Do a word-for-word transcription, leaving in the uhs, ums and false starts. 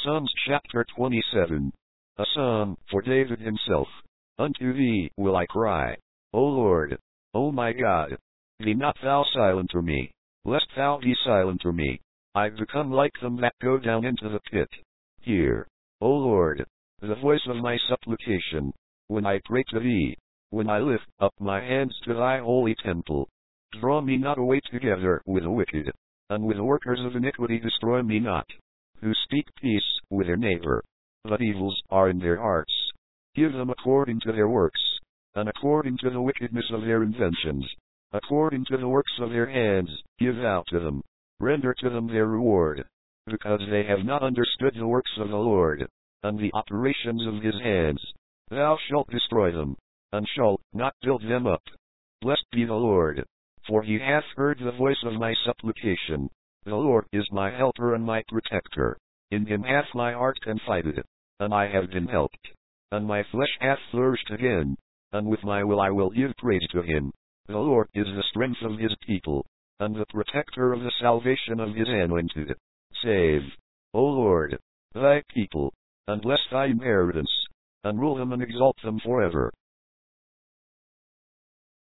Psalms chapter twenty-seven. A psalm for David himself. Unto thee will I cry, O Lord, O my God. Be not thou silent to me, lest thou be silent to me. I become like them that go down into the pit. Hear, O Lord, the voice of my supplication, when I pray to thee, when I lift up my hands to thy holy temple. Draw me not away together with the wicked, and with the workers of iniquity destroy me not, who speak peace with their neighbor, but evils are in their hearts. Give them according to their works, and according to the wickedness of their inventions, according to the works of their hands, give out to them, render to them their reward, because they have not understood the works of the Lord, and the operations of his hands. Thou shalt destroy them, and shalt not build them up. Blessed be the Lord, for he hath heard the voice of my supplication. The Lord is my helper and my protector. In him hath my heart confided, and I have been helped. And my flesh hath flourished again, and with my will I will give praise to him. The Lord is the strength of his people, and the protector of the salvation of his anointed. Save, O Lord, thy people, and bless thy inheritance, and rule them and exalt them forever.